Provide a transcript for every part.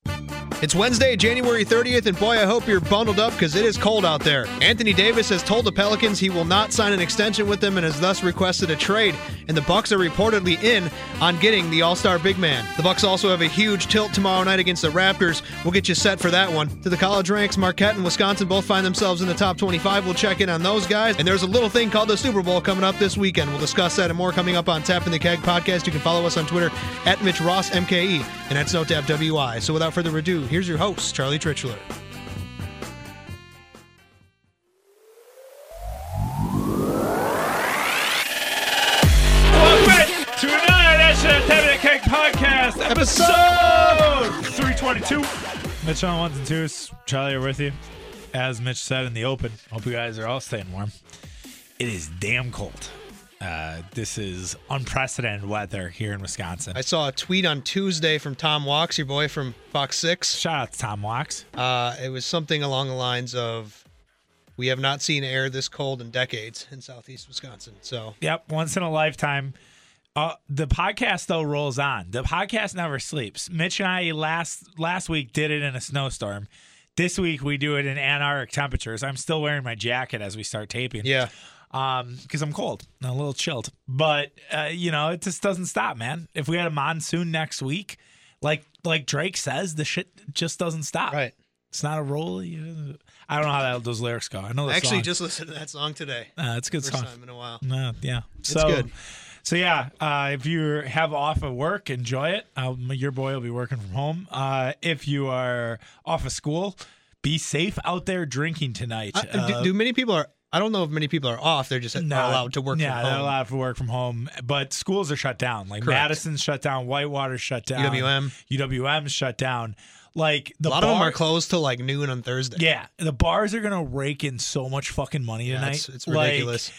It's Wednesday, January 30th, and boy, I hope you're bundled up because it is cold out there. Anthony Davis has told the Pelicans he will not sign an extension with them and has thus requested a trade, and the Bucks are reportedly in on getting the All-Star big man. The Bucks also have a huge tilt tomorrow night against the Raptors. We'll get you set for that one. To the college ranks, Marquette and Wisconsin both find themselves in the top 25. We'll check in on those guys, and there's a little thing called the Super Bowl coming up this weekend. We'll discuss that and more coming up on Tapping the Keg podcast. You can follow us on Twitter at Mitch Ross MKE and at SnowTapWI. So without further ado, here's your host, Charlie Tritchler. Welcome to another edition of Tapping the Keg podcast, episode 322. Mitch on ones and twos. Charlie are with you. As Mitch said in the open, hope you guys are all staying warm. It is damn cold. This is unprecedented weather here in Wisconsin. I saw a tweet on Tuesday from Tom Walks, your boy from Fox 6. Shout out to Tom Walks. It was something along the lines of, we have not seen air this cold in decades in southeast Wisconsin. So, yep, once in a lifetime. The podcast, though, rolls on. The podcast never sleeps. Mitch and I last week did it in a snowstorm. This week we do it in Antarctic temperatures. I'm still wearing my jacket as we start taping. Yeah. Because I'm cold, a little chilled, but it just doesn't stop, man. If we had a monsoon next week, like Drake says, the shit just doesn't stop. Right. It's not a roll. I don't know how those lyrics go. I know the I actually song. just listened to that song today. It's a good First song. time in a while. Yeah, It's good. So yeah, if you have off of work, enjoy it. Your boy will be working from home. If you are off of school, be safe out there drinking tonight. Do many people are? I don't know if many people are off. They're just allowed to work from home. Yeah, they're allowed to work from home. But schools are shut down. Like Correct. Madison's shut down. Whitewater's shut down. UWM's shut down. Like a lot of them are closed till like noon on Thursday. Yeah, the bars are gonna rake in so much fucking money tonight. It's ridiculous.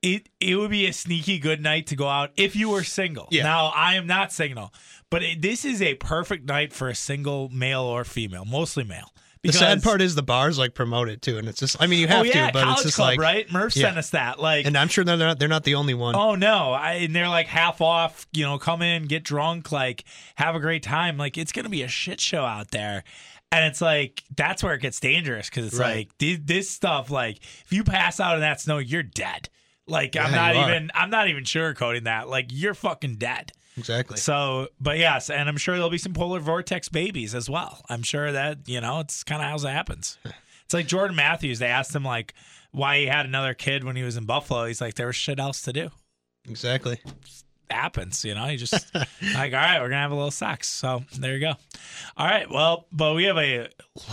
It would be a sneaky good night to go out if you were single. Yeah. Now, I am not single, but this is a perfect night for a single male or female, mostly male. The sad part is the bars like promote it too, and it's just, I mean, you have to, but College it's just Club, like, right? Murph sent us that, like, and I'm sure they're not the only one. Oh no, and they're like half off. Come in, get drunk, like have a great time. Like it's gonna be a shit show out there, and it's like that's where it gets dangerous because it's Right. like this stuff. Like if you pass out in that snow, you're dead. Like I'm not even sugarcoating that. Like you're fucking dead. Exactly. So, but yes, and I'm sure there'll be some polar vortex babies as well. I'm sure that, it's kind of how it happens. It's like Jordan Matthews. They asked him like why he had another kid when he was in Buffalo. He's like, there was shit else to do. Exactly. Happens, you just like, all right, we're gonna have a little sex. So there you go. All right, well, but we have a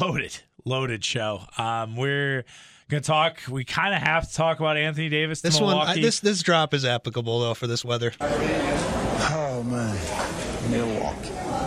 loaded show. We're gonna talk. We kind of have to talk about Anthony Davis to Milwaukee. This drop is applicable though for this weather. Oh man, Milwaukee.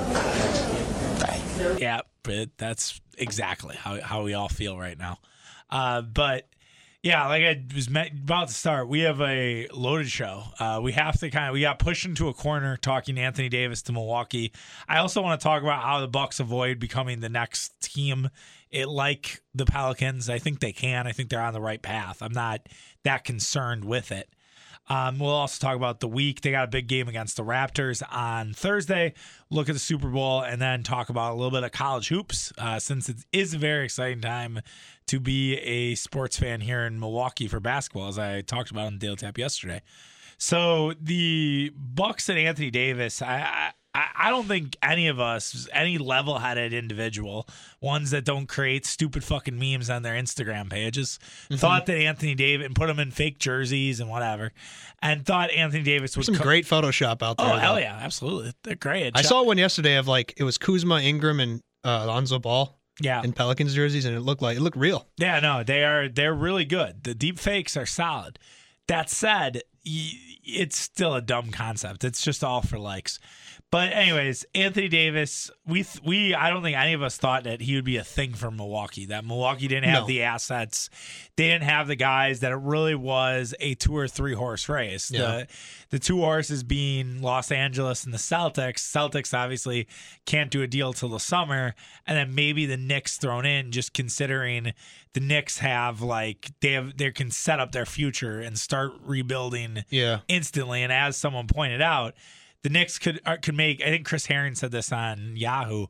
Dang. Yeah, but that's exactly how we all feel right now. But yeah, like I was about to start, we have a loaded show. We have to we got pushed into a corner talking Anthony Davis to Milwaukee. I also want to talk about how the Bucks avoid becoming the next team. Like the Pelicans, I think they can. I think they're on the right path. I'm not that concerned with it. We'll also talk about the week. They got a big game against the Raptors on Thursday. Look at the Super Bowl and then talk about a little bit of college hoops since it is a very exciting time to be a sports fan here in Milwaukee for basketball, as I talked about on the Daily Tap yesterday. So the Bucks and Anthony Davis, I don't think any of us, any level-headed individual, ones that don't create stupid fucking memes on their Instagram pages, thought that Anthony Davis, and put them in fake jerseys and whatever, and thought Anthony Davis would... Some great Photoshop out there. Oh, hell yeah, absolutely. They're great. I saw one yesterday of like, it was Kuzma, Ingram, and Lonzo Ball. Yeah. In Pelicans jerseys, and it looked real. Yeah, no, they're really good. The deep fakes are solid. That said, it's still a dumb concept. It's just all for likes. But anyways, Anthony Davis, I don't think any of us thought that he would be a thing for Milwaukee, that Milwaukee didn't have the assets. They didn't have the guys, that it really was a 2 or 3 horse race. Yeah. The 2 horses being Los Angeles and the Celtics. Celtics obviously can't do a deal till the summer. And then maybe the Knicks thrown in, just considering the Knicks have they can set up their future and start rebuilding instantly. And as someone pointed out, the Knicks could make, I think Chris Herring said this on Yahoo,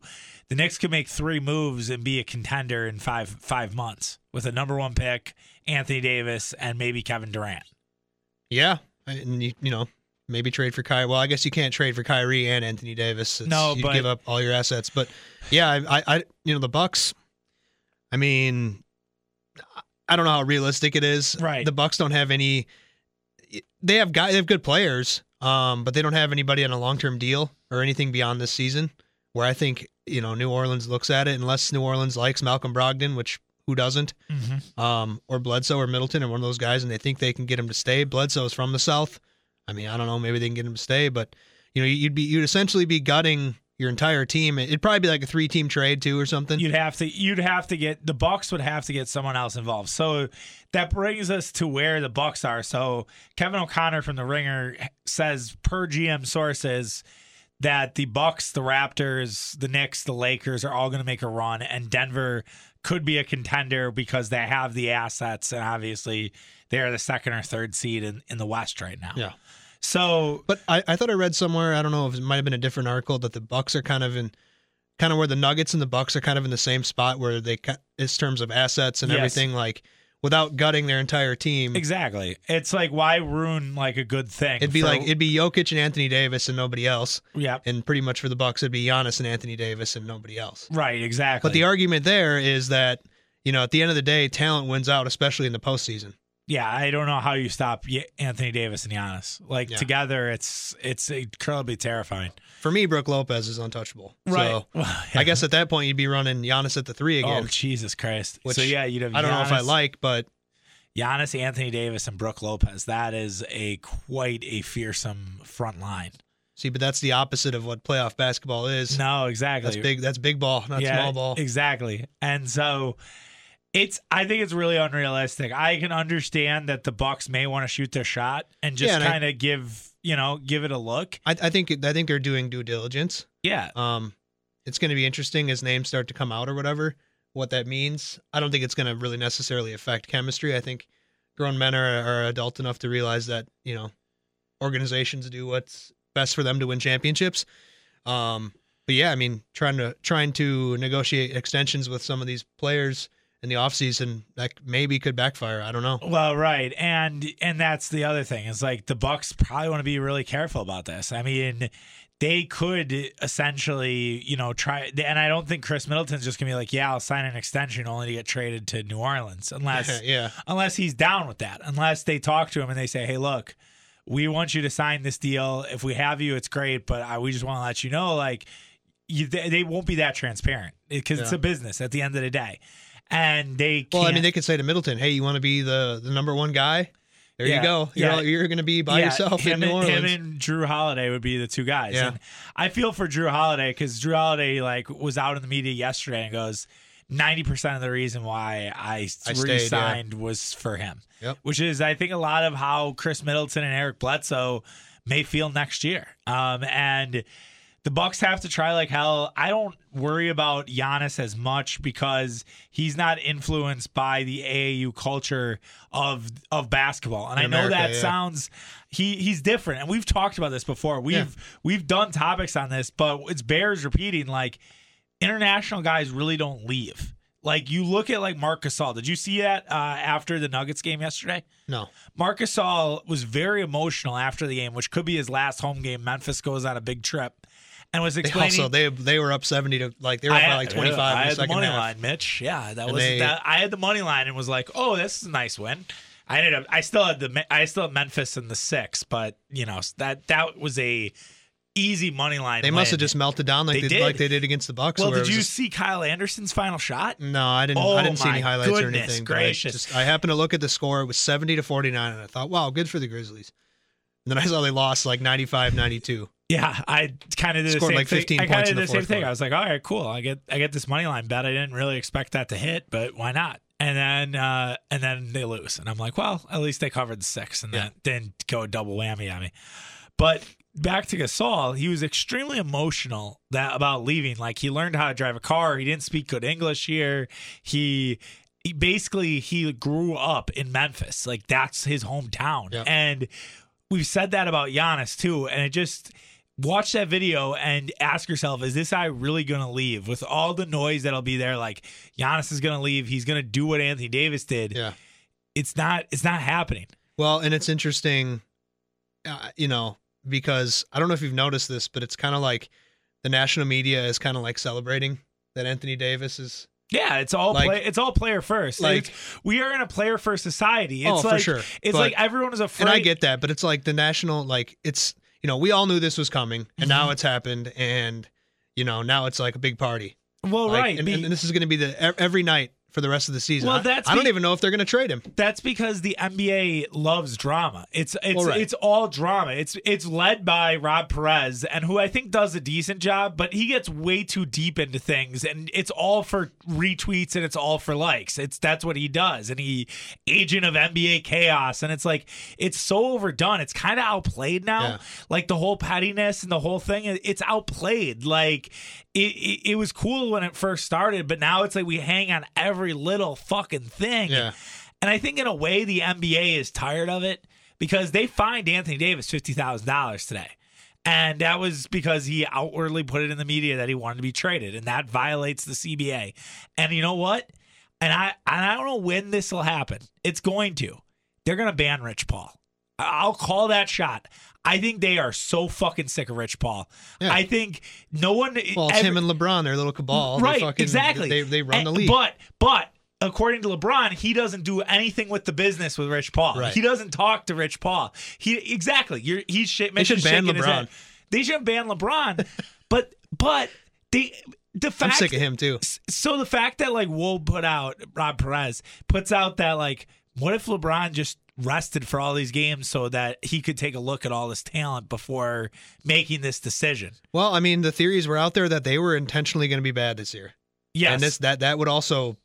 the Knicks could make 3 moves and be a contender in five months with a number 1 pick, Anthony Davis, and maybe Kevin Durant. Yeah, and you know, maybe trade for Kyrie. Well, I guess you can't trade for Kyrie and Anthony Davis. No, you but give up all your assets. But yeah, I the Bucks. I mean, I don't know how realistic it is. Right. The Bucks don't have any. They have good players, but they don't have anybody on a long-term deal or anything beyond this season. Where I think New Orleans looks at it, unless New Orleans likes Malcolm Brogdon, which who doesn't, or Bledsoe or Middleton or one of those guys, and they think they can get him to stay. Bledsoe is from the South. I mean, I don't know, maybe they can get him to stay, but you'd essentially be gutting your entire team. It'd probably be like a 3-team trade too or something. You'd have to get the Bucks would have to get someone else involved. So that brings us to where the Bucks are. So Kevin O'Connor from The Ringer says, per GM sources, that the Bucks, the Raptors, the Knicks, the Lakers are all going to make a run, and Denver could be a contender because they have the assets, and obviously they're the 2nd or 3rd seed in the West right now. Yeah. So, but I thought I read somewhere, I don't know if it might have been a different article, that the Bucks are kind of where the Nuggets and the Bucks are kind of in the same spot where they, in terms of assets and everything, like without gutting their entire team. Exactly. It's like, why ruin like a good thing? It'd be Jokic and Anthony Davis and nobody else. Yeah. And pretty much for the Bucks, it'd be Giannis and Anthony Davis and nobody else. Right. Exactly. But the argument there is that at the end of the day, talent wins out, especially in the postseason. Yeah, I don't know how you stop Anthony Davis and Giannis. Together, it's incredibly terrifying. For me, Brook Lopez is untouchable. Right. So I guess at that point, you'd be running Giannis at the 3 again. Oh, Jesus Christ. Which, so, yeah, you'd have I don't know if I like, but Giannis, Anthony Davis, and Brook Lopez. That is quite a fearsome front line. See, but that's the opposite of what playoff basketball is. No, exactly. That's big ball, not small ball. Exactly. And so I think it's really unrealistic. I can understand that the Bucks may want to shoot their shot and just kind of give it a look. I think they're doing due diligence. Yeah. It's going to be interesting as names start to come out or whatever, what that means. I don't think it's going to really necessarily affect chemistry. I think grown men are adult enough to realize that, organizations do what's best for them to win championships. But yeah, I mean, trying to negotiate extensions with some of these players in the offseason, that maybe could backfire. I don't know. Well, right. And that's the other thing. It's like the Bucks probably want to be really careful about this. I mean, they could essentially, try. And I don't think Chris Middleton's just going to be like, yeah, I'll sign an extension only to get traded to New Orleans. Unless he's down with that. Unless they talk to him and they say, hey, look, we want you to sign this deal. If we have you, it's great. But we just want to let you know, they won't be that transparent because it's a business at the end of the day. And they can't. Well, I mean, they could say to Middleton, hey, you want to be the number 1 guy? There you go. You're going to be by yourself in New Orleans. Him and Drew Holiday would be the 2 guys. Yeah. And I feel for Drew Holiday because Drew Holiday was out in the media yesterday and goes, 90% of the reason why I re-signed was for him. Yep. Which is, I think, a lot of how Chris Middleton and Eric Bledsoe may feel next year. And the Bucks have to try like hell. I don't worry about Giannis as much because he's not influenced by the AAU culture of basketball. And I know that sounds he's different. And we've talked about this before. We've done topics on this, but it bears repeating. International guys really don't leave. You look at Marc Gasol. Did you see that after the Nuggets game yesterday? No. Marc Gasol was very emotional after the game, which could be his last home game. Memphis goes on a big trip. And was explaining. They were up 70 to they were up 25 in the second half. I had the money line, Mitch. Yeah, I had the money line and was like, oh, this is a nice win. I still had Memphis in the 6, but that was a easy money line. They must have just melted down like they did against the Bucks. Well, did you see Kyle Anderson's final shot? No, I didn't. I didn't see any highlights or anything. Gracious. I happened to look at the score. It was 70-49, and I thought, wow, good for the Grizzlies. And then I saw they lost 95-92. Yeah, I kind of did the same thing. 15 points. I kind of did the same thing. I was like, all right, cool. I get this money line bet. I didn't really expect that to hit, but why not? And then they lose, and I'm like, well, at least they covered the 6, and that didn't go a double whammy on me. But back to Gasol, he was extremely emotional about leaving. He learned how to drive a car. He didn't speak good English here. He grew up in Memphis. That's his hometown, and we've said that about Giannis too, and watch that video and ask yourself, is this guy really going to leave? With all the noise that'll be there, like Giannis is going to leave. He's going to do what Anthony Davis did. Yeah. It's not happening. Well, and it's interesting, because I don't know if you've noticed this, but it's kind of like the national media is kind of like celebrating that Anthony Davis is. Yeah, it's all it's all player first. Like, we are in a player first society. It's for sure. It's like everyone is afraid. And I get that, but it's like the national, like it's, we all knew this was coming, and now it's happened, and now it's like a big party. Well, right, and this is going to be every night for the rest of the season. Well, I don't even know if they're going to trade him. That's because the NBA loves drama. It's right. It's all drama. It's led by Rob Perez, and who I think does a decent job, but he gets way too deep into things, and it's all for retweets and it's all for likes. That's what he does, and he agent of NBA chaos, and it's like it's so overdone. It's kind of outplayed now. Yeah. Like the whole pettiness and the whole thing, it's outplayed. Like it was cool when it first started, but now it's like we hang on every little fucking thing. Yeah. And I think in a way the NBA is tired of it because they fined Anthony Davis $50,000 today. And that was because he outwardly put it in the media that he wanted to be traded, and that violates the CBA. And you know what? And I don't know when this will happen. It's going to. They're going to ban Rich Paul. I'll call that shot. I think they are so fucking sick of Rich Paul. Yeah. I think no one. Well, it's him and LeBron, their little cabal. Right, exactly. They run the league. But according to LeBron, he doesn't do anything with the business with Rich Paul. Right. He doesn't talk to Rich Paul. He's They should ban LeBron. They should ban LeBron. but the fact I'm sick of him too. So the fact that like Rob Perez puts out that like, what if LeBron just rested for all these games so that he could take a look at all this talent before making this decision? Well, I mean, the theories were out there that they were intentionally going to be bad this year. Yes. And that would also,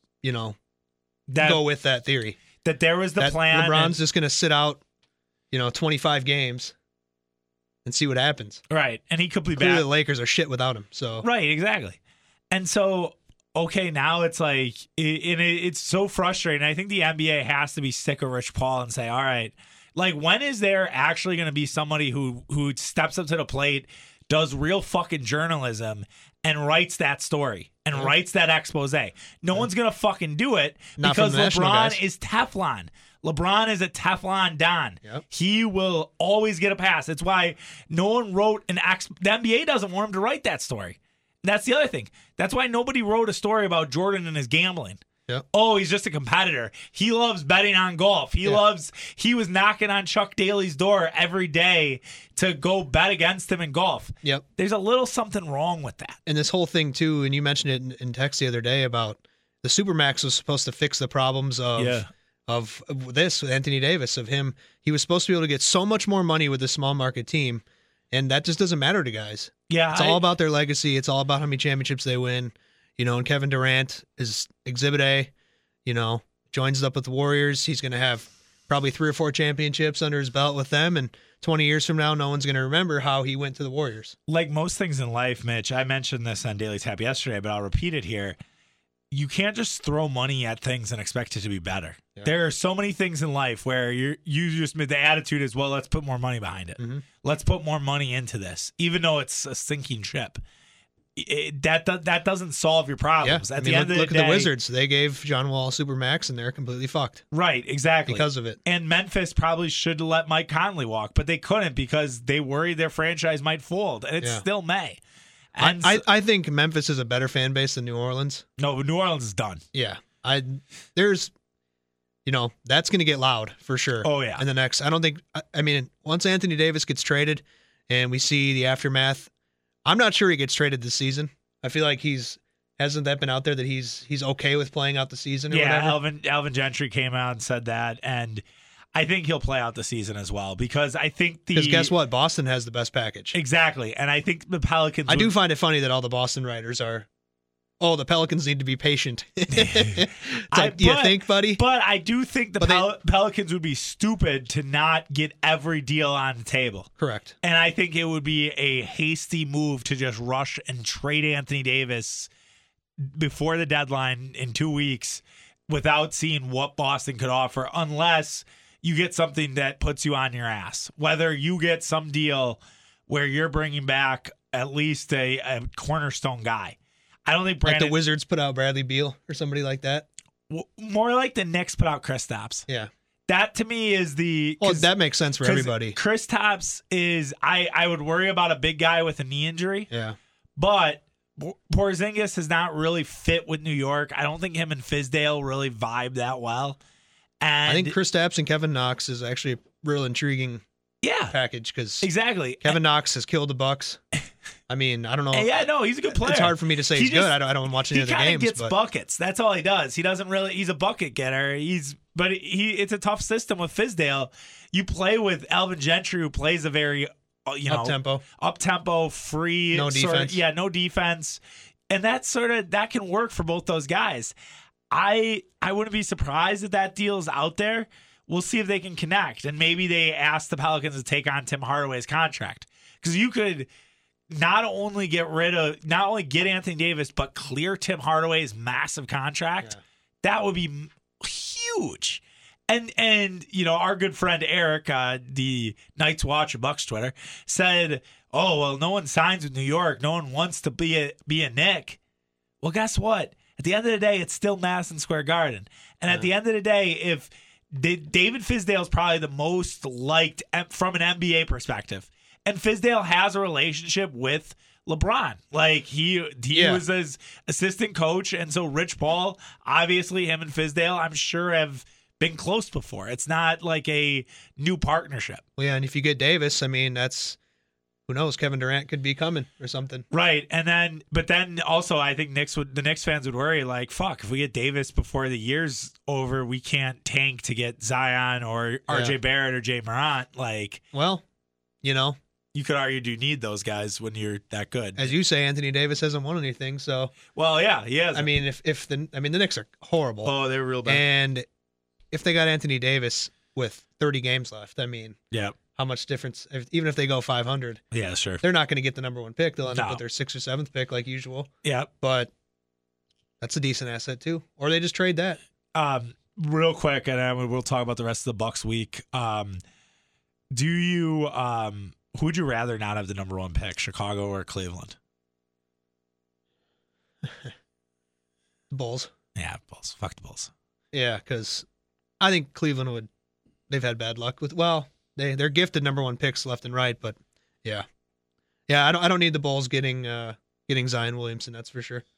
go with that theory. That there was the plan. LeBron's just going to sit out, 25 games and see what happens. Right. And he could be Clearly bad. The Lakers are shit without him. So right, exactly. And so, okay, now it's like, it's so frustrating. I think the NBA has to be sick of Rich Paul and say, all right, like, when is there actually going to be somebody who steps up to the plate, does real fucking journalism, and writes that story and writes that expose? No one's going to fucking do it because LeBron is Teflon. LeBron is a Teflon Don. Yep. He will always get a pass. That's why no one wrote the NBA doesn't want him to write that story. That's the other thing. That's why nobody wrote a story about Jordan and his gambling. Yep. Oh, he's just a competitor. He loves betting on golf. He was knocking on Chuck Daly's door every day to go bet against him in golf. Yep. There's a little something wrong with that. And this whole thing too, and you mentioned it in text the other day about the Supermax was supposed to fix the problems of this with Anthony Davis, of him. He was supposed to be able to get so much more money with a small market team, and that just doesn't matter to guys. Yeah, it's all about their legacy. It's all about how many championships they win. And Kevin Durant is Exhibit A. Joins up with the Warriors. He's going to have probably 3 or 4 championships under his belt with them, and 20 years from now, no one's going to remember how he went to the Warriors. Like most things in life, Mitch, I mentioned this on Daily Tap yesterday, but I'll repeat it here. You can't just throw money at things and expect it to be better. Yeah. There are so many things in life where you just made the attitude is, well, let's put more money behind it. Mm-hmm. Let's put more money into this, even though it's a sinking ship. That doesn't solve your problems. Yeah. At the end of the day, look at the Wizards. They gave John Wall Supermax, and they're completely fucked. Right, exactly. Because of it. And Memphis probably should let Mike Conley walk, but they couldn't because they worried their franchise might fold, and it still may. And I think Memphis is a better fan base than New Orleans. No, New Orleans is done. Yeah. That's going to get loud for sure. Oh, yeah. In the next, once Anthony Davis gets traded and we see the aftermath, I'm not sure he gets traded this season. I feel like hasn't that been out there that he's okay with playing out the season or whatever? Alvin Gentry came out and said that, and I think he'll play out the season as well because I think because guess what? Boston has the best package. Exactly, and I think the Pelicans... I do find it funny that all the Boston writers are, the Pelicans need to be patient. It's like, do you think, buddy? But I do think the Pelicans would be stupid to not get every deal on the table. Correct. And I think it would be a hasty move to just rush and trade Anthony Davis before the deadline in 2 weeks without seeing what Boston could offer, unless you get something that puts you on your ass. Whether you get some deal where you're bringing back at least a cornerstone guy. I don't think Like Brandon. the Wizards put out Bradley Beal or somebody like that. More like the Knicks put out Kristaps. Yeah. That to me is the. Well, that makes sense for everybody. Kristaps is. I would worry about a big guy with a knee injury. Yeah. But Porzingis has not really fit with New York. I don't think him and Fizdale really vibe that well. And I think Kristaps and Kevin Knox is actually a real intriguing package because exactly. Kevin Knox has killed the Bucks. I mean, I don't know. Yeah, no, he's a good player. It's hard for me to say he's good. I don't watch any of the games. He kind of gets but buckets. That's all he does. He doesn't really. He's a bucket getter. It's a tough system with Fizdale. You play with Alvin Gentry, who plays a very up tempo, free, no defense. No defense, and that can work for both those guys. I wouldn't be surprised if that deal's out there. We'll see if they can connect, and maybe they ask the Pelicans to take on Tim Hardaway's contract because you could not only get Anthony Davis, but clear Tim Hardaway's massive contract. Yeah. That would be huge. And our good friend Eric, the Knights Watch of Bucks Twitter, said, "Oh well, no one signs with New York. No one wants to be a Knick." Well, guess what? At the end of the day, it's still Madison Square Garden. And at the end of the day, if David Fizdale is probably the most liked from an NBA perspective, and Fizdale has a relationship with LeBron. Like he was his assistant coach, and so Rich Paul, obviously him and Fizdale, I'm sure have been close before. It's not like a new partnership. Well, yeah, and if you get Davis, I mean, who knows? Kevin Durant could be coming or something. Right. But then also I think the Knicks fans would worry, like, fuck, if we get Davis before the year's over, we can't tank to get Zion or RJ Barrett or Jay Morant. Like, well, you could argue you need those guys when you're that good. As you say, Anthony Davis hasn't won anything, so. Well, yeah, he has. I mean, the Knicks are horrible. Oh, they were real bad. And if they got Anthony Davis with 30 games left, I mean, yeah. How much difference? Even if they go 500, yeah, sure, they're not going to get the number one pick. They'll end up with their 6th or 7th pick like usual. Yeah, but that's a decent asset too. Or they just trade that. Real quick, and then we'll talk about the rest of the Bucks week. Do you? Who'd you rather not have the number one pick, Chicago or Cleveland? Bulls. Yeah, Bulls. Fuck the Bulls. Yeah, because I think Cleveland would. They've had bad luck with. Well, they're gifted number one picks left and right, but yeah. I don't need the Bulls getting Zion Williamson. That's for sure.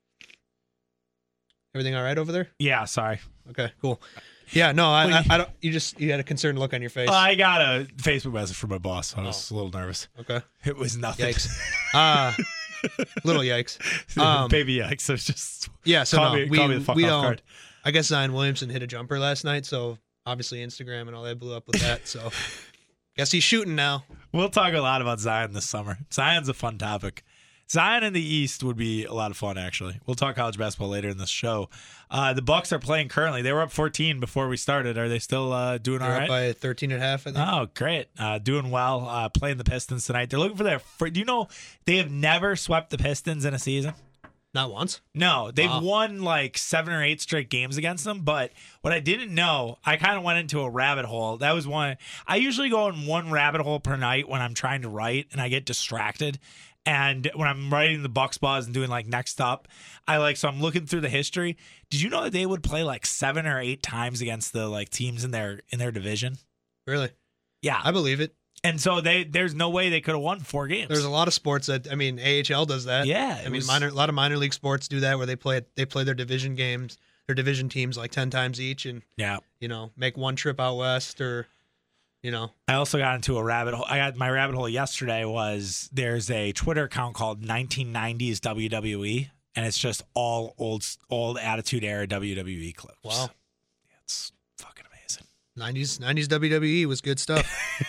Everything all right over there? Yeah, sorry. Okay, cool. Yeah, no, I don't. You had a concerned look on your face. I got a Facebook message from my boss. So I was a little nervous. Okay, it was nothing. Yikes. Little yikes. Baby yikes. So it's just So call me the fuck we off don't. guard. I guess Zion Williamson hit a jumper last night, so obviously Instagram and all that blew up with that. So guess he's shooting now. We'll talk a lot about Zion this summer. Zion's a fun topic. Zion in the East would be a lot of fun, actually. We'll talk college basketball later in this show. The Bucks are playing currently. They were up 14 before we started. Are they still doing all right? Up by 13 and a half, I think. Oh, great. Doing well. Playing the Pistons tonight. They're looking for do you know they have never swept the Pistons in a season? Not once? No. They've won like 7 or 8 straight games against them. But what I didn't know, I kind of went into a rabbit hole. That was one. I usually go in one rabbit hole per night when I'm trying to write and I get distracted. And when I'm writing the Bucks buzz and doing like next up, so I'm looking through the history. Did you know that they would play like 7 or 8 times against the like teams in their division? Really? Yeah, I believe it. And so there's no way they could have won 4 games. There's a lot of sports that AHL does that. Yeah, a lot of minor league sports do that where they play their division games, their division teams like 10 times each, and make one trip out west or. I also got into a rabbit hole. My rabbit hole yesterday was there's a Twitter account called 1990s WWE, and it's just all old Attitude Era WWE clips. Wow. Yeah, it's fucking amazing. 90s WWE was good stuff.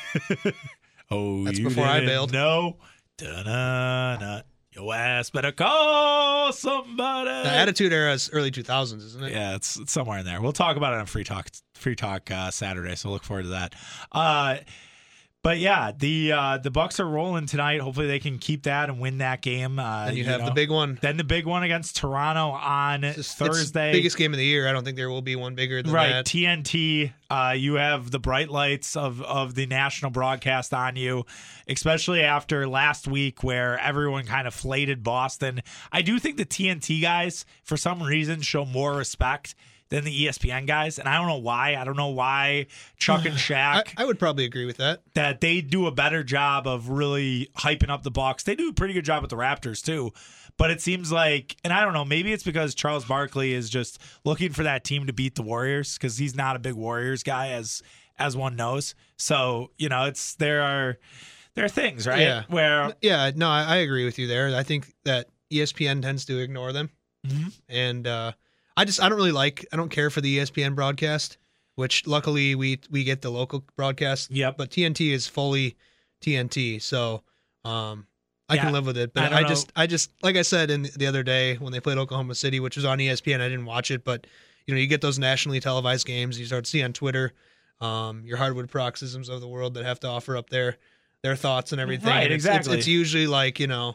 Oh, that's before I bailed. No. Da-na-na. Your ass better call somebody. The Attitude Era is early 2000s, isn't it? Yeah, it's somewhere in there. We'll talk about it on Free Talk Saturday, so look forward to that. But yeah, the Bucks are rolling tonight. Hopefully they can keep that and win that game. And you have the big one. Then the big one against Toronto on Thursday. It's biggest game of the year. I don't think there will be one bigger than that. TNT. You have the bright lights of the national broadcast on you, especially after last week where everyone kind of flated Boston. I do think the TNT guys, for some reason, show more respect than the ESPN guys, and I don't know why. I don't know why Chuck and Shaq. I would probably agree with that. That they do a better job of really hyping up the Bucks. They do a pretty good job with the Raptors too, but it seems like, and I don't know, maybe it's because Charles Barkley is just looking for that team to beat the Warriors because he's not a big Warriors guy, as one knows. So there are things, right? Yeah. Where I agree with you there. I think that ESPN tends to ignore them, and I don't care for the ESPN broadcast, which luckily we get the local broadcast. Yep. But TNT is fully TNT, so I can live with it. But I just like I said the other day when they played Oklahoma City, which was on ESPN, I didn't watch it, but you get those nationally televised games. You start to see on Twitter your hardwood paroxysms of the world that have to offer up their thoughts and everything. Right, and exactly. It's usually like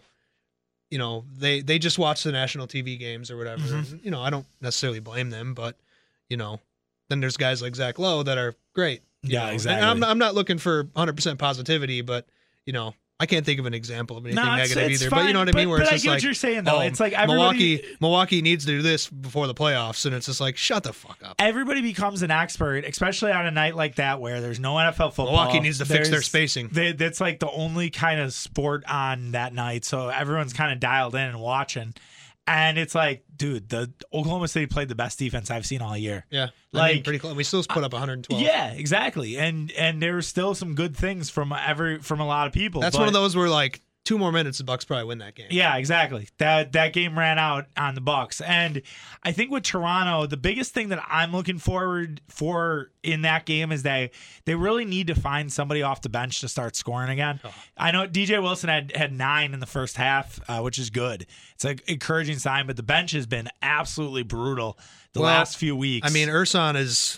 they just watch the national TV games or whatever. Mm-hmm. And, I don't necessarily blame them, but then there's guys like Zach Lowe that are great. Yeah, exactly. And I'm not looking for 100% positivity, but I can't think of an example of anything negative either. Fine. But you know what I mean? Where but it's I just get like, what you're saying though. It's like Milwaukee needs to do this before the playoffs, and it's just like, shut the fuck up. Everybody becomes an expert, especially on a night like that where there's no NFL football. Milwaukee needs to fix their spacing. That's like the only kind of sport on that night, so everyone's kind of dialed in and watching. And it's like, dude, the Oklahoma City played the best defense I've seen all year. Yeah, pretty close. We still put up 112. Yeah, exactly. And there were still some good things from a lot of people. That's one of those where like 2 more minutes, the Bucks probably win that game. Yeah, exactly. That game ran out on the Bucks, and I think with Toronto, the biggest thing that I'm looking forward for in that game is they really need to find somebody off the bench to start scoring again. Oh. I know DJ Wilson had 9 in the first half, which is good. It's an encouraging sign, but the bench has been absolutely brutal the last few weeks. I mean, Ersan is.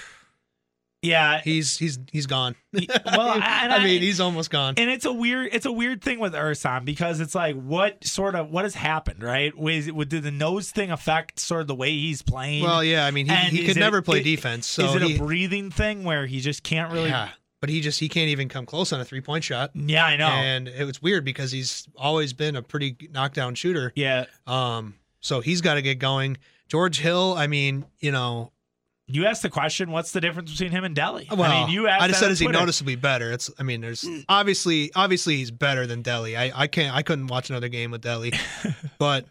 Yeah, he's gone. I mean, he's almost gone. And it's a weird thing with Ersan because it's like what has happened, right? Did the nose thing affect sort of the way he's playing? Well, yeah, I mean, he could never play defense. So is it a breathing thing where he just can't really? Yeah, but he can't even come close on a 3-point shot. Yeah, I know. And it was weird because he's always been a pretty knockdown shooter. Yeah. So he's got to get going. George Hill, I mean, You asked the question, what's the difference between him and Delly? Well, I mean, I just said, is he noticeably better? There's obviously he's better than Delly. I couldn't watch another game with Delly, but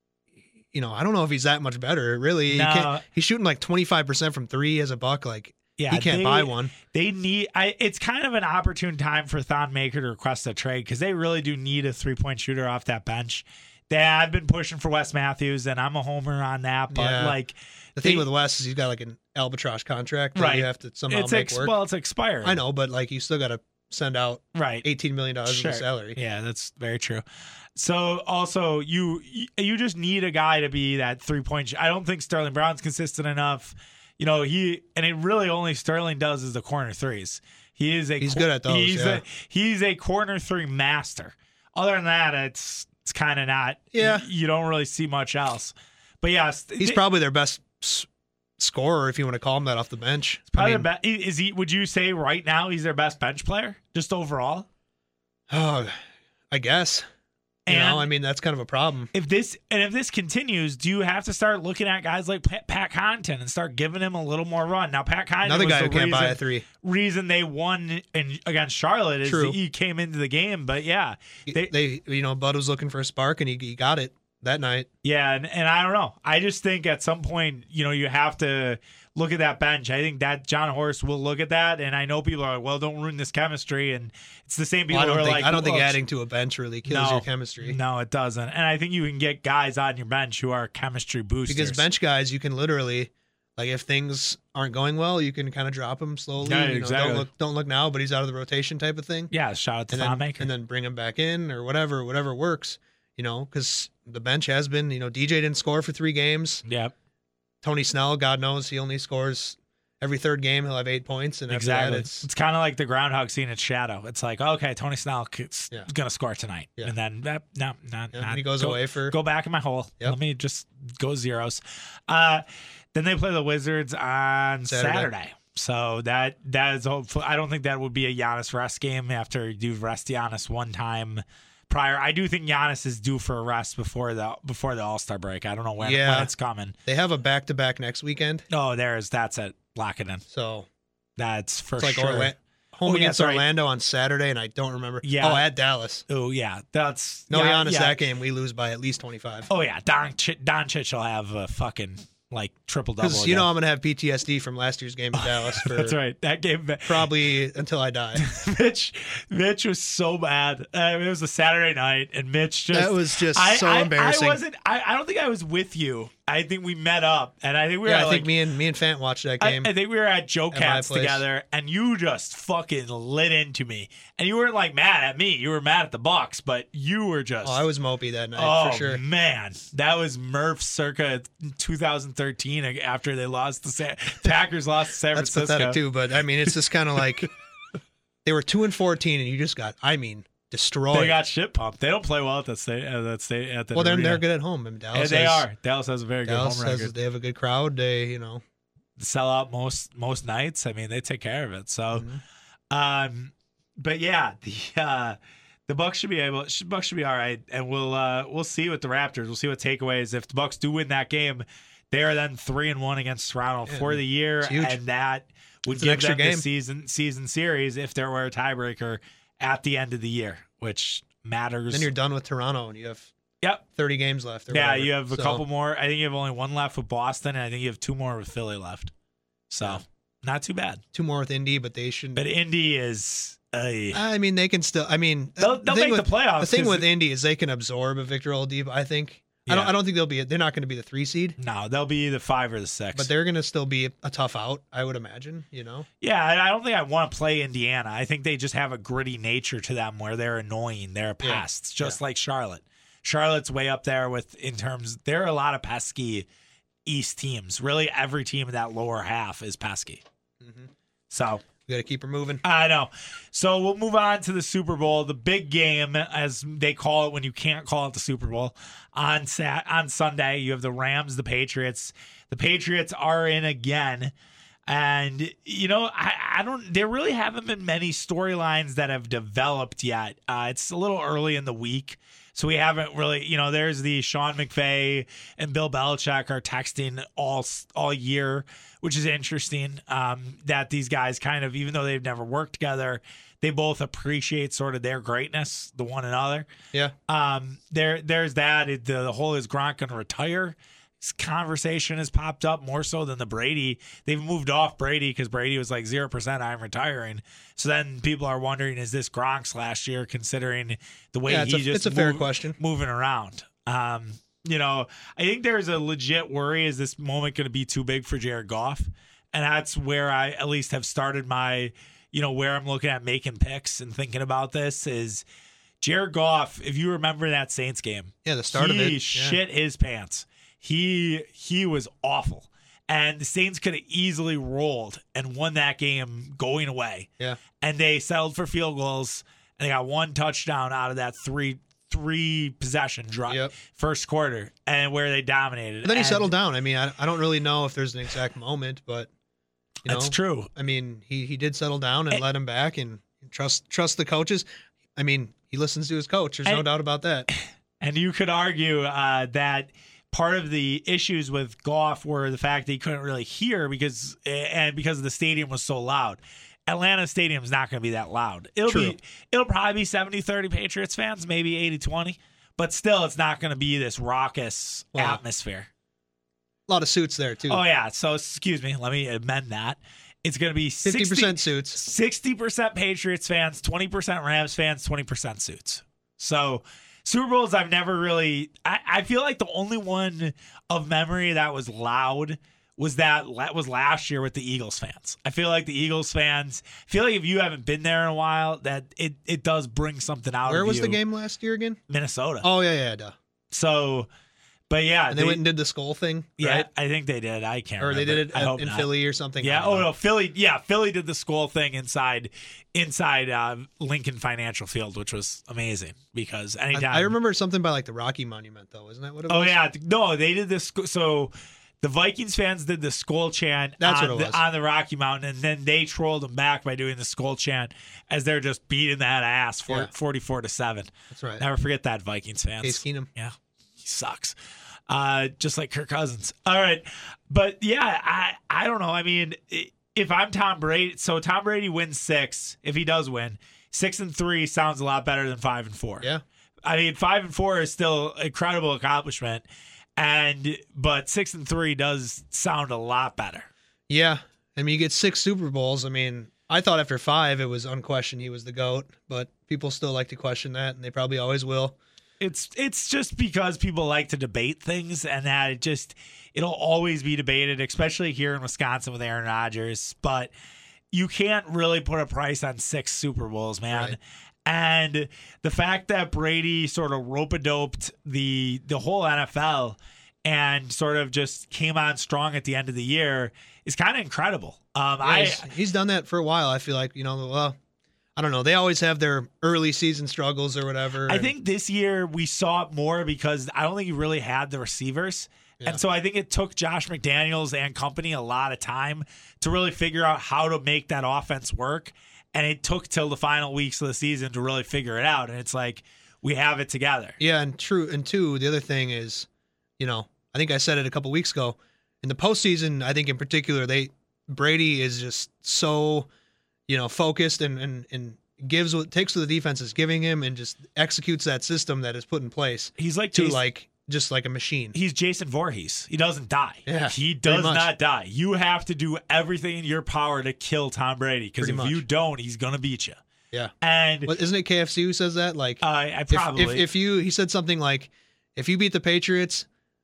I don't know if he's that much better. Really, no. He's shooting like 25% from 3 as a Buck. Like, he can't buy one. It's kind of an opportune time for Thon Maker to request a trade because they really do need a 3-point shooter off that bench. I've been pushing for Wes Matthews, and I'm a homer on that, but the thing with Wes is he's got like an albatross contract that you have to somehow make work. Well, it's expired. I know, but like you still got to send out $18 million of the salary. Yeah, that's very true. So also you just need a guy to be that 3-point. I don't think Sterling Brown's consistent enough. And it really only Sterling does is the corner threes. He's good at those. He's a corner 3 master. Other than that, it's kind of not. Yeah, you don't really see much else. But yeah, he's probably their best scorer, if you want to call him that, off the bench. Is he? Would you say right now he's their best bench player, just overall? Oh, I guess. That's kind of a problem. If this continues, do you have to start looking at guys like Pat Connaughton and start giving him a little more run? Now, Pat Connaughton, another guy who can't buy a 3. Reason they won against Charlotte is he came into the game, but yeah, they Bud was looking for a spark and he got it that night. Yeah, and I don't know. I just think at some point, you have to look at that bench. I think that John Horst will look at that, and I know people are like, well, don't ruin this chemistry, and it's the same people who are like, I don't think adding to a bench really kills your chemistry. No, it doesn't. And I think you can get guys on your bench who are chemistry boosters. Because bench guys, you can literally, like, if things aren't going well, you can kind of drop him slowly. Yeah, exactly. Don't look now, but he's out of the rotation type of thing. Yeah, shout out to Thon Maker. And then bring him back in or whatever works. Because the bench has been, DJ didn't score for 3 games. Yep. Tony Snell, God knows, he only scores, every third game he'll have 8 points, and after Exactly. that It's kind of like the groundhog seeing its shadow. It's like, okay, Tony Snell is going to score tonight. Yeah. And then, not. and he goes away for... Go back in my hole. Yep. Let me just go zeros. Then they play the Wizards on Saturday. So that is hopefully. I don't think that would be a Giannis rest game after you rest Giannis one time prior. I do think Giannis is due for a rest before the All-Star break. I don't know when it's coming. They have a back-to-back next weekend. Oh, that's it. Lock it in. So that's for it's like sure. Home against Orlando on Saturday, and I don't remember. Yeah. Oh, at Dallas. Oh, yeah. That's Giannis that game. We lose by at least 25. Oh, yeah. Doncic will have a fucking triple-double. Because I'm going to have PTSD from last year's game in Dallas. For that's right. That game. Probably until I die. Mitch was so bad. It was a Saturday night, and Mitch just... That was just so embarrassing. I don't think I was with you. I think we met up, and I think we were. I think me and Fant watched that game. I think we were at Joe Cats together, and you just fucking lit into me. And you weren't mad at me; you were mad at the Bucks, but you were just. Oh, I was mopey that night for sure. Oh man, that was Murph circa 2013 after they lost the Packers lost to San Francisco. That's pathetic too, but I mean, it's just kind of like they were 2-14, and you just got, destroyed. They got shit pumped. They don't play well at that state. Well, then they're good at home. I mean, Dallas. Yeah, they are. Dallas has a very good home record. They have a good crowd. They, sell out most nights. I mean, they take care of it. So, but yeah, the Bucks should be all right, and we'll see with the Raptors. We'll see what takeaways. If the Bucks do win that game, they are then 3-1 against Toronto for the year, and that would give them the season series if there were a tiebreaker at the end of the year, which matters. Then you're done with Toronto, and you have 30 games left. You have a couple more. I think you have only one left with Boston, and I think you have 2 more with Philly left. So not too bad. 2 more with Indy, but they shouldn't. But Indy is. I mean, they can still. I mean, they'll make the playoffs. The thing with Indy is they can absorb a Victor Oladipo. I think. Yeah. I don't think they're not going to be the 3 seed. No, they'll be the 5 or the 6. But they're going to still be a tough out, I would imagine, Yeah, I don't think I want to play Indiana. I think they just have a gritty nature to them where they're annoying. They're pests, just like Charlotte. Charlotte's way up there there are a lot of pesky East teams. Really, every team in that lower half is pesky. Mm-hmm. So we got to keep her moving. I know. So we'll move on to the Super Bowl, the big game, as they call it when you can't call it the Super Bowl. On Sunday, you have the Rams, the Patriots. The Patriots are in again. And, there really haven't been many storylines that have developed yet. It's a little early in the week. So we haven't really, there's the Sean McVay and Bill Belichick are texting all year, which is interesting, that these guys kind of, even though they've never worked together, they both appreciate sort of their greatness, the one another. Yeah. There's that. The whole is Gronk going to retire? This conversation has popped up more so than the Brady. They've moved off Brady because Brady was like 0%, I'm retiring. So then people are wondering, is this Gronk's last year, considering the way it's a fair question. Moving around. I think there's a legit worry, is this moment going to be too big for Jared Goff? And that's where I at least have started my, where I'm looking at making picks and thinking about this is Jared Goff, if you remember that Saints game. Yeah, the start of it. He shit his pants. He was awful. And the Saints could have easily rolled and won that game going away. Yeah. And they settled for field goals, and they got 1 touchdown out of that three possession drive first quarter, and where they dominated. But then he settled down. I mean, I don't really know if there's an exact moment, but that's true. I mean, he did settle down and let him back and trust the coaches. I mean, he listens to his coach. There's no doubt about that. And you could argue that part of the issues with Goff were the fact that he couldn't really hear because the stadium was so loud. Atlanta Stadium's not going to be that loud. It'll probably be 70-30 Patriots fans, maybe 80-20, but still it's not going to be this raucous atmosphere. A lot of suits there too. Oh yeah, so excuse me, let me amend that. It's going to be 50% suits. 60% Patriots fans, 20% Rams fans, 20% suits. So Super Bowls, I've never really. I feel like the only one of memory that was loud was last year with the Eagles fans. I feel like the Eagles fans. If you haven't been there in a while, that it does bring something out. Where of was you. The game last year again? Minnesota. Oh yeah, duh. So, But yeah, And they went and did the skull thing, yeah, right? I think they did. I can't Or remember. they did it I hope in not. Philly or something. Yeah. I don't Oh know. no, Philly. Yeah, Philly did the skull thing inside Lincoln Financial Field, which was amazing because anytime I remember something by like the Rocky Monument, though. Isn't that what it Oh was? yeah, no, they did this. So the Vikings fans did the skull chant That's on, what it was. on the Rocky Mountain, and then they trolled them back by doing the skull chant as they're just beating that ass for Yeah. 44-7. That's right. Never forget that, Vikings fans. Case Keenum. Yeah, he sucks. Just like Kirk Cousins. All right, but yeah, I don't know. I mean, if I'm Tom Brady, so Tom Brady wins 6. If he does win, 6-3 sounds a lot better than 5-4. Yeah. I mean, 5-4 is still an incredible accomplishment, but 6-3 does sound a lot better. Yeah. I mean, you get 6 Super Bowls. I mean, I thought after 5 it was unquestioned he was the GOAT, but people still like to question that, and they probably always will. It's just because people like to debate things, and that it'll always be debated, especially here in Wisconsin with Aaron Rodgers. But you can't really put a price on 6 Super Bowls, man. Right. And the fact that Brady sort of rope-a-doped the whole NFL and sort of just came on strong at the end of the year is kind of incredible. He's done that for a while. I feel like, well, I don't know. They always have their early season struggles or whatever. I think this year we saw it more because I don't think he really had the receivers. Yeah. And so I think it took Josh McDaniels and company a lot of time to really figure out how to make that offense work. And it took till the final weeks of the season to really figure it out. And it's like, we have it together. Yeah, and true. And two, the other thing is, I think I said it a couple weeks ago. In the postseason, I think in particular, Brady is just so, focused and takes what the defense is giving him and just executes that system that is put in place. He's like just like a machine. He's Jason Voorhees. He doesn't die. Yeah, he does pretty much. not die. You have to do everything in your power to kill Tom Brady because Pretty if much. you don't, he's gonna beat you. Yeah. And Isn't it KFC who says that? Like, I probably he said something like, if you beat the Patriots,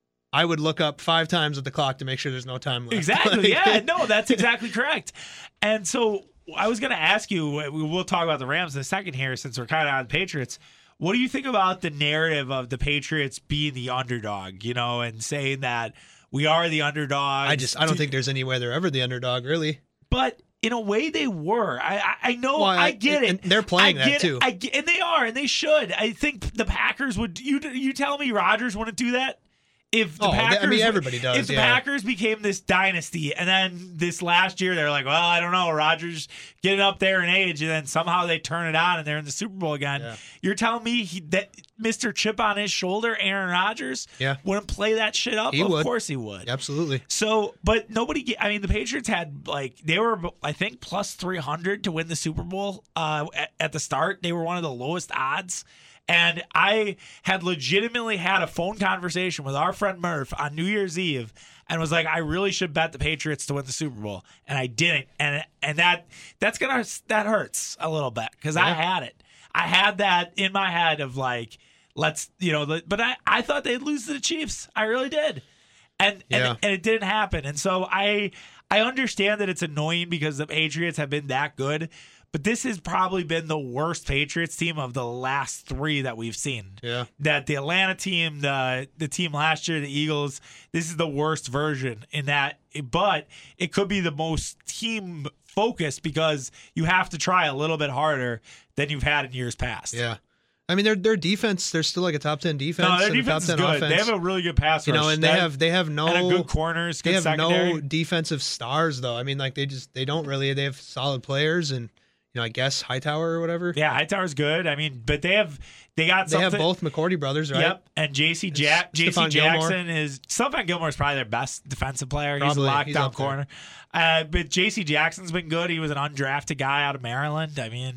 I would look up 5 times at the clock to make sure there's no time left. Exactly. Yeah. No, that's exactly correct. And so I was going to ask you, we'll talk about the Rams in a second here since we're kind of on the Patriots. What do you think about the narrative of the Patriots being the underdog, and saying that we are the underdog? I don't think there's any way they're ever the underdog, really. But in a way they were. I know. Well, I get it. And they're playing that too. And they are, and they should. I think the Packers would. You tell me Rodgers wouldn't do that? If the Packers, everybody does. If the Packers became this dynasty, and then this last year they're like, well, I don't know, Rodgers getting up there in age, and then somehow they turn it on and they're in the Super Bowl again. Yeah. You're telling me that Mr. Chip on his shoulder, Aaron Rodgers, wouldn't play that shit up? Of course he would. Absolutely. So, but the Patriots had they were, I think, plus 300 to win the Super Bowl at the start. They were one of the lowest odds. And I had legitimately had a phone conversation with our friend Murph on New Year's Eve and was like, I really should bet the Patriots to win the Super Bowl. And I didn't. And that hurts a little bit because I had it. I had that in my head of like, but I thought they'd lose to the Chiefs. I really did. And it didn't happen. And so I understand that it's annoying because the Patriots have been that good. But this has probably been the worst Patriots team of the last 3 that we've seen. Yeah. That the Atlanta team, the team last year, the Eagles, this is the worst version in that. But it could be the most team focused because you have to try a little bit harder than you've had in years past. Yeah. I mean, their defense, they're still like a top 10 defense. No, their defense is good. Offense. They have a really good pass rush. And they have no and a good corners, good secondary. No defensive stars though. I mean, like they have solid players and I guess Hightower or whatever. Yeah, Hightower's good. I mean, but they have both McCourty brothers, right? Yep. And JC Jackson is Stephon Gilmore is probably their best defensive player. He's a lockdown corner. But JC Jackson's been good. He was an undrafted guy out of Maryland. I mean,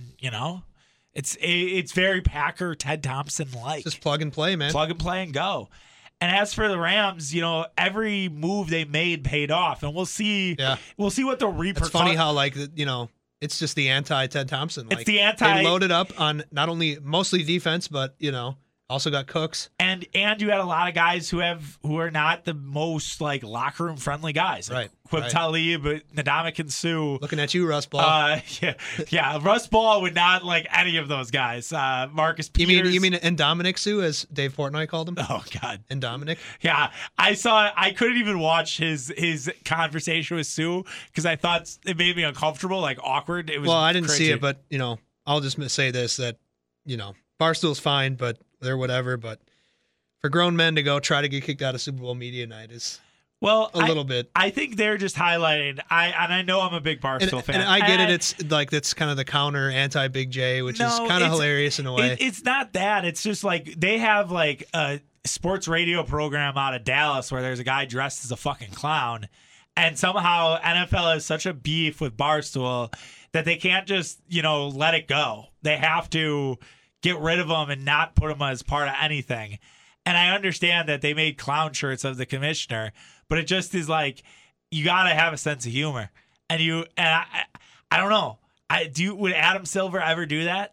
it's very Packer Ted Thompson like. Just plug and play, man. Plug and play and go. And as for the Rams, every move they made paid off, and we'll see. Yeah. We'll see what the repercussions. It's funny how it's just the anti-Ted Thompson. It's the anti. They loaded up on not only mostly defense, but Also got Cooks. And you had a lot of guys who are not the most like locker room friendly guys. Right. Quip right. Talib, Ndamukong Suh. Looking at you, Russ Ball. Yeah. Russ Ball would not like any of those guys. Marcus Peters. You mean Ndamukong Suh, as Dave Portnoy called him? Oh God. Ndamukong. Yeah, I couldn't even watch his conversation with Sue because I thought it made me uncomfortable, like awkward. It was I didn't cringy. see it, but I'll just say this: that Barstool's fine, but they're whatever. But for grown men to go try to get kicked out of Super Bowl media night is a little bit. I think they're just highlighting. I know I'm a big Barstool fan, and I get it. It's like that's kind of the counter anti Big J, which is kind of hilarious in a way. It's not that. It's just like they have like a sports radio program out of Dallas where there's a guy dressed as a fucking clown, and somehow NFL has such a beef with Barstool that they can't just let it go. They have to get rid of them and not put them as part of anything. And I understand that they made clown shirts of the commissioner, but it just is like you got to have a sense of humor. And I don't know. Would Adam Silver ever do that?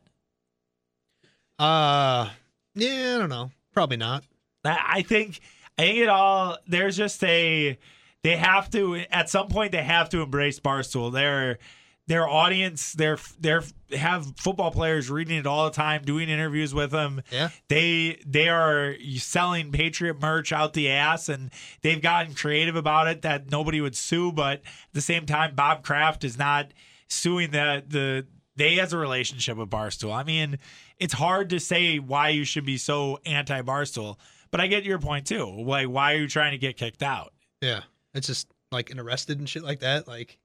Yeah, I don't know. Probably not. I think it all. There's just they have to at some point they have to embrace Barstool. Their audience, they have football players reading it all the time, doing interviews with them. Yeah. They are selling Patriot merch out the ass, and they've gotten creative about it that nobody would sue. But at the same time, Bob Kraft is not suing they has a relationship with Barstool. I mean, it's hard to say why you should be so anti-Barstool, but I get your point too. Like, why are you trying to get kicked out? Yeah. It's just like and arrested and shit like that. Like,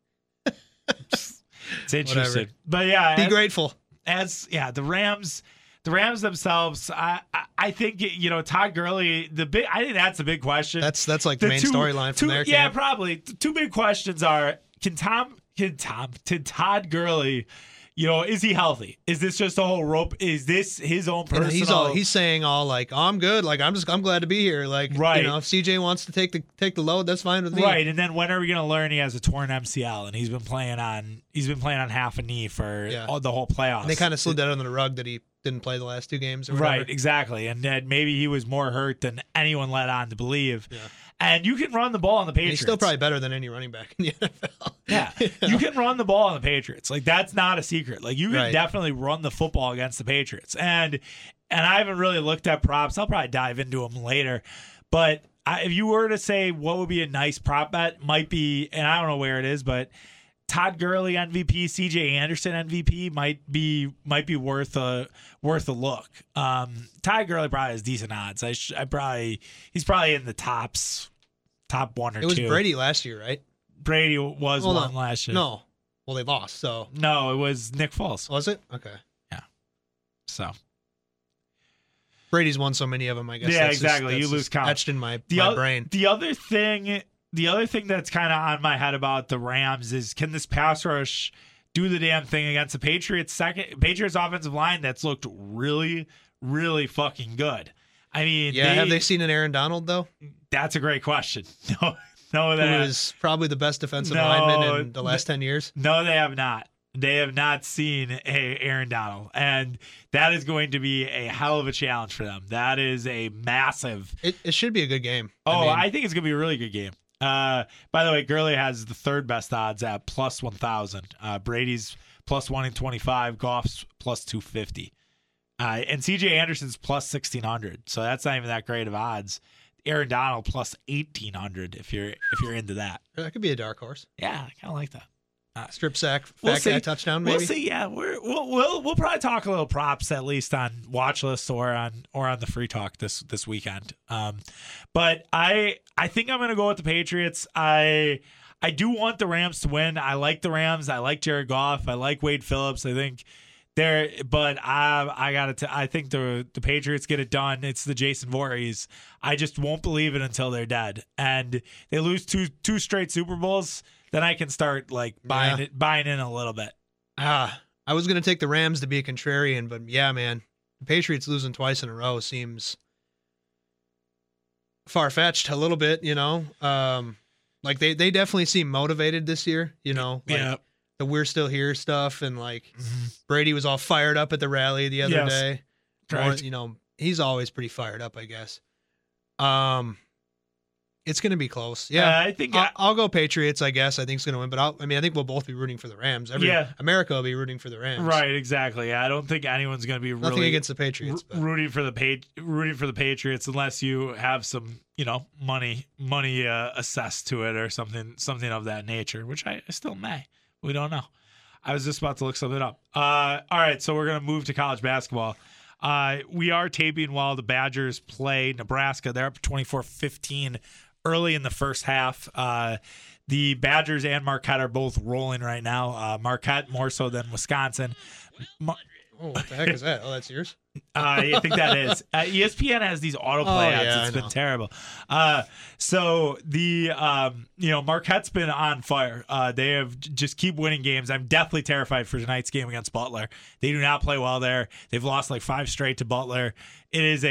it's interesting. Whatever. But yeah, be grateful. The Rams themselves, I think Todd Gurley, I think that's the big question. That's like the main storyline from there. Yeah, probably. The two big questions are can Todd Gurley, is he healthy? Is this just a whole rope? Is this his own personal? He's saying all like, oh, I'm good. Like I'm glad to be here. Like, right. If CJ wants to take the load, that's fine with me. Right. And then when are we going to learn he has a torn MCL and he's been playing on half a knee for the whole playoffs? And they kind of slid that under the rug that he didn't play the last 2 games or whatever. Right. Exactly. And that maybe he was more hurt than anyone led on to believe. Yeah. And you can run the ball on the Patriots. And he's still probably better than any running back in the NFL. Yeah. You can run the ball on the Patriots. Like, that's not a secret. Like, you can definitely run the football against the Patriots. And I haven't really looked at props. I'll probably dive into them later. But if you were to say what would be a nice prop bet, might be, and I don't know where it is, but Todd Gurley MVP, CJ Anderson MVP might be worth a look. Todd Gurley probably has decent odds. He's probably in the top 1 or 2. It was Brady last year, right? Brady was one last year. No, well they lost. So no, it was Nick Foles. Was it? Okay. Yeah. So Brady's won so many of them. I guess. Yeah, exactly. You lose count. Etched in my brain. The other thing that's kind of on my head about the Rams is, can this pass rush do the damn thing against the Patriots offensive line that's looked really, really fucking good? I mean, have they seen an Aaron Donald though? That's a great question. No, who is probably the best defensive lineman in the last 10 years. No, they have not. They have not seen Aaron Donald, and that is going to be a hell of a challenge for them. That is a massive. It should be a good game. I think it's going to be a really good game. By the way, Gurley has the third best odds at plus 1,000. Brady's plus 125. Goff's plus 250. And CJ Anderson's plus 1,600. So that's not even that great of odds. Aaron Donald plus 1,800 if you're into that. That could be a dark horse. Yeah, I kind of like that. Strip sack, fat guy touchdown, maybe. We'll see. Yeah, we'll probably talk a little props at least on watch lists or on the free talk this weekend. But I think I'm gonna go with the Patriots. I do want the Rams to win. I like the Rams. I like Jared Goff. I like Wade Phillips. I think I think the Patriots get it done. It's the Jason Voorhees. I just won't believe it until they're dead. And they lose two straight Super Bowls, then I can start like buying in a little bit. I was going to take the Rams to be a contrarian, but yeah, man, the Patriots losing twice in a row seems far-fetched a little bit, like they definitely seem motivated this year, yeah. The we're still here stuff, and like Brady was all fired up at the rally the other day. Right. he's always pretty fired up, I guess. It's going to be close. Yeah, I think I'll go Patriots. I guess I think it's going to win, but I think we'll both be rooting for the Rams. America will be rooting for the Rams. Right, exactly. Yeah, I don't think anyone's going to be nothing against the Patriots, but rooting for the Patriots unless you have some money assessed to it or something of that nature, which I still may. We don't know. I was just about to look something up. All right, so we're going to move to college basketball. We are taping while the Badgers play Nebraska. They're up 24-15 early in the first half. The Badgers and Marquette are both rolling right now. Marquette more so than Wisconsin. What the heck is that? Oh, that's yours? I think that is. ESPN has these autoplay ads. It's been terrible. So the Marquette's been on fire. They have just keep winning games. I'm deathly terrified for tonight's game against Butler. They do not play well there. They've lost like 5 straight to Butler. It is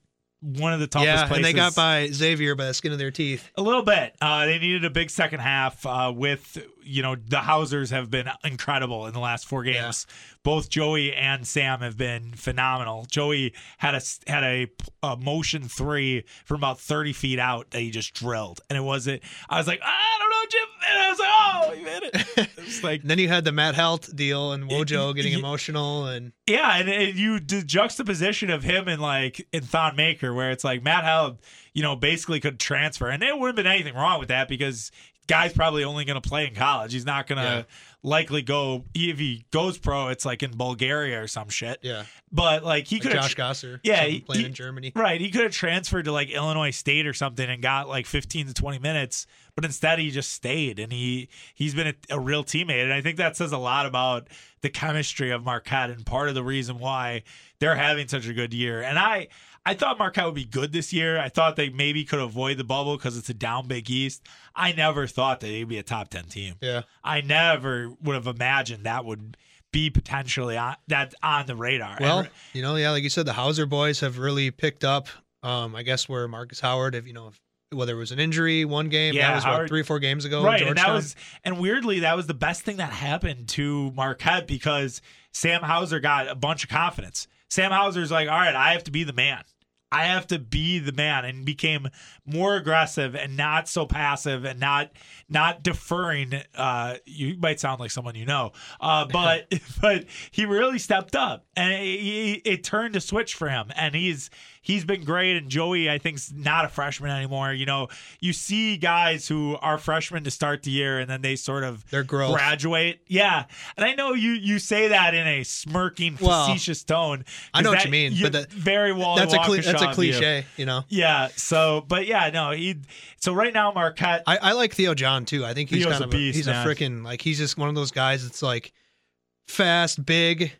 one of the toughest places. And they got by Xavier by the skin of their teeth. A little bit. They needed a big second half with, the Hausers have been incredible in the last 4 games. Yeah. Both Joey and Sam have been phenomenal. Joey had a motion 3 from about 30 feet out that he just drilled. And I was like, I don't know, Jim. And I was like, oh, you hit it. It's like, then you had the Matt Helt deal and Wojo getting emotional. And yeah, and the juxtaposition of him and Thon Maker, where it's like Matt Helt, basically could transfer. And there wouldn't have been anything wrong with that because guy's probably only going to play in college. He's not going to likely go. If he goes pro, it's like in Bulgaria or some shit. Yeah. But he could Josh Gosser. Yeah. Playing in Germany. Right. He could have transferred to Illinois State or something and got 15 to 20 minutes. But instead he just stayed and he's been a real teammate. And I think that says a lot about the chemistry of Marquette and part of the reason why they're having such a good year. And I thought Marquette would be good this year. I thought they maybe could avoid the bubble because it's a down Big East. I never thought that they'd be a top 10 team. Yeah. I never would have imagined that would be potentially on the radar. Well, like you said, the Hauser boys have really picked up. I guess where Marcus Howard, whether it was an injury, one game, that was Howard, 3 or 4 games ago. Right, and weirdly, that was the best thing that happened to Marquette because Sam Hauser got a bunch of confidence. Sam Hauser's like, all right, I have to be the man. I have to be the man, and became more aggressive and not so passive and not deferring. You might sound like someone but he really stepped up, and it turned a switch for him, and he's been great. And Joey, I think, is not a freshman anymore. You see guys who are freshmen to start the year, and then they sort of graduate. Yeah, and I know you say that in a smirking, facetious tone. I know what you mean, but very well. That's a cliche, Yeah. So, but yeah, no. So right now, Marquette. I like Theo John too. I think he's Theo's kind of a beast. He's a freaking he's just one of those guys that's fast, big.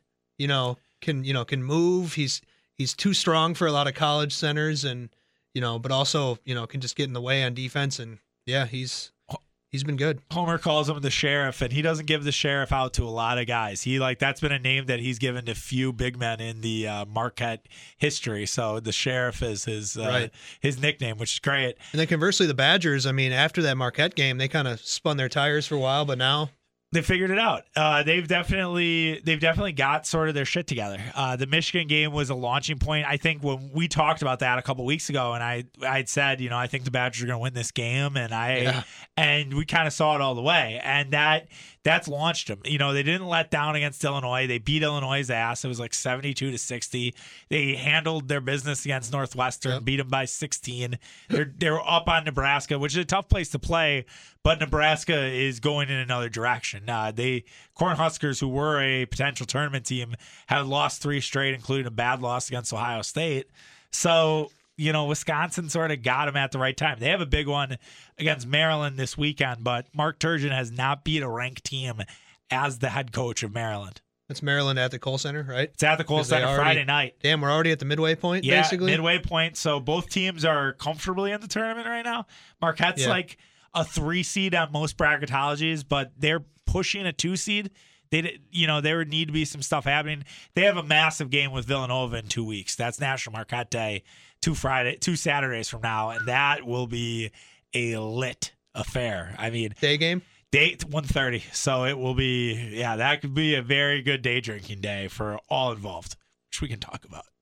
Can move. He's too strong for a lot of college centers, and but also can just get in the way on defense. And yeah, he's been good. Homer calls him the sheriff, and he doesn't give the sheriff out to a lot of guys. That's been a name that he's given to few big men in the Marquette history. So the sheriff is his nickname, which is great. And then conversely, the Badgers, after that Marquette game, they kind of spun their tires for a while, but now they figured it out. They've definitely got sort of their shit together. The Michigan game was a launching point. I think when we talked about that a couple weeks ago, and I'd said, I think the Badgers are going to win this game, and we kind of saw it all the way, and that's launched them. They didn't let down against Illinois. They beat Illinois' ass. It was 72-60. They handled their business against Northwestern, beat them by 16. They're up on Nebraska, which is a tough place to play, but Nebraska is going in another direction. Cornhuskers, who were a potential tournament team, have lost 3 straight, including a bad loss against Ohio State. So, Wisconsin sort of got them at the right time. They have a big one against Maryland this weekend, but Mark Turgeon has not beat a ranked team as the head coach of Maryland. That's Maryland at the Kohl Center, right? It's at the Kohl Center Friday night. Damn, we're already at the midway point, basically? Yeah, midway point. So both teams are comfortably in the tournament right now. Marquette's a 3 seed on most bracketologies, but they're pushing a 2 seed. There would need to be some stuff happening. They have a massive game with Villanova in 2 weeks. That's National Marquette Day, 2 Saturdays from now, and that will be a lit affair. Day game? Date 1:30. So it will be, that could be a very good day drinking day for all involved, which we can talk about.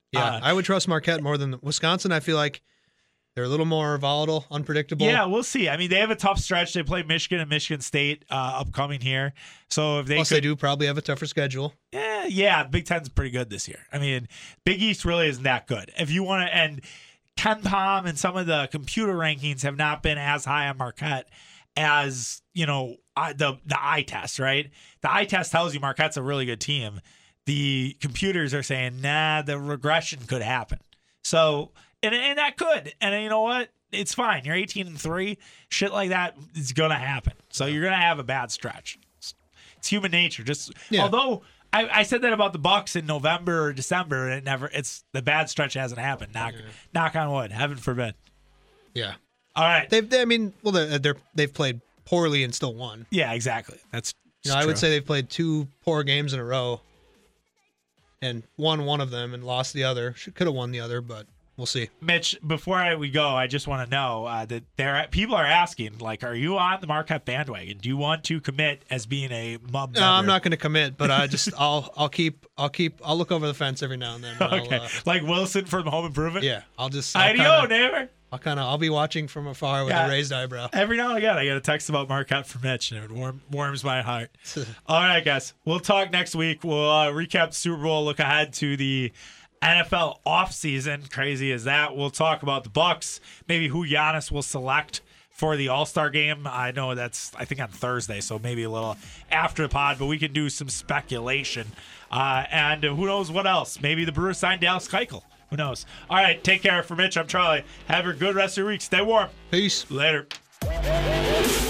Yeah, I would trust Marquette more than Wisconsin. I feel like they're a little more volatile, unpredictable. Yeah, we'll see. I mean, they have a tough stretch. They play Michigan and Michigan State upcoming here. So if they Plus, they do probably have a tougher schedule. Yeah, Big Ten's pretty good this year. I mean, Big East really isn't that good. If you want to, and KenPom and some of the computer rankings have not been as high on Marquette as, the eye test, right? The eye test tells you Marquette's a really good team. The computers are saying, nah, the regression could happen. So, and that could. And you know what? It's fine. You're 18-3. Shit like that is going to happen. So you're going to have a bad stretch. It's human nature. Although I said that about the Bucks in November or December, and the bad stretch hasn't happened. Knock on wood. Heaven forbid. Yeah. All right. They've played poorly and still won. Yeah, exactly. That's I would say they've played 2 poor games in a row and won one of them and lost the other. Could have won the other, but we'll see. Mitch, before we go, I just want to know that people are asking, like, are you on the Marquette bandwagon? Do you want to commit as being a mum? No, I'm not going to commit, but I'll look over the fence every now and then. Okay, like Wilson from Home Improvement. Yeah, I'll neighbor. I'll be watching from afar with a raised eyebrow. Every now and again, I get a text about Marquette from Mitch, and it warms my heart. All right, guys, we'll talk next week. We'll recap the Super Bowl, look ahead to the NFL offseason. Crazy as that. We'll talk about the Bucks, maybe who Giannis will select for the All-Star game. I know that's, I think, on Thursday, so maybe a little after the pod, but we can do some speculation. And who knows what else? Maybe the Brewers signed Dallas Keuchel. Who knows? All right, take care. For Mitch, I'm Charlie. Have a good rest of your week. Stay warm. Peace. Later.